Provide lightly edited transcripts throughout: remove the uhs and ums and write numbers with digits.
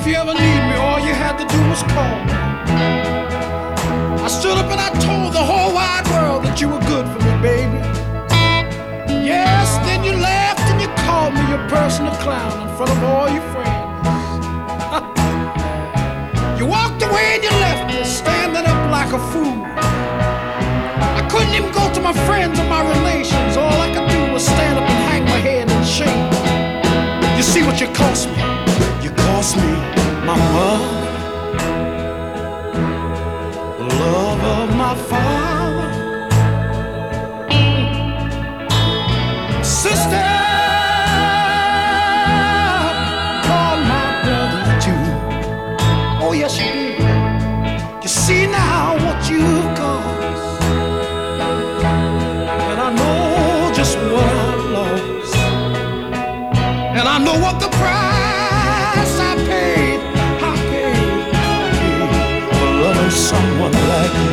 you ever need me, all you had to do was call me. I stood up and I told the whole wide world that you were good for me, baby. Yes, then you laughed and you called me your personal clown in front of all your friends. You walked away and you left me standing up like a fool. I couldn't even go to my friends or my relations. All I could do was stand up and hang my head in shame. You see what you cost me? You cost me my mother, love of my father, sister, all my brothers too. Oh yes you did. You see now what you've cost, and I know just what I lost, and I know what the price I paid for loving someone like you.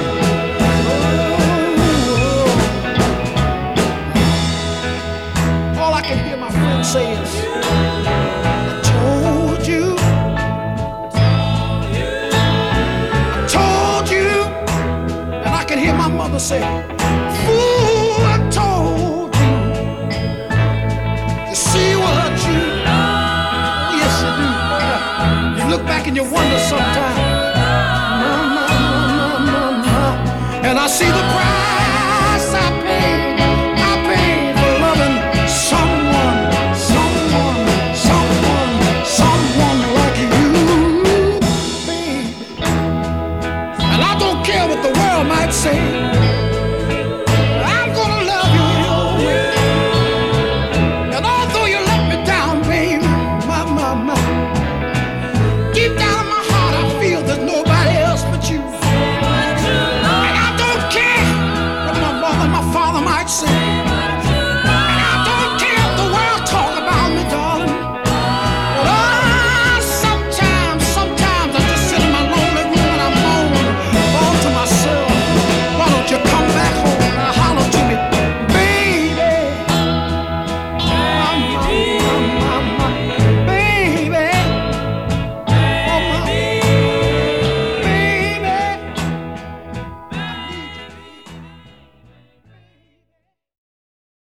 Oh. All I can hear my friends say is, I told you, and I can hear my mother say, fool, I told you. You see what you do? Yes, you do. You look back and you wonder sometimes. And I see the pride.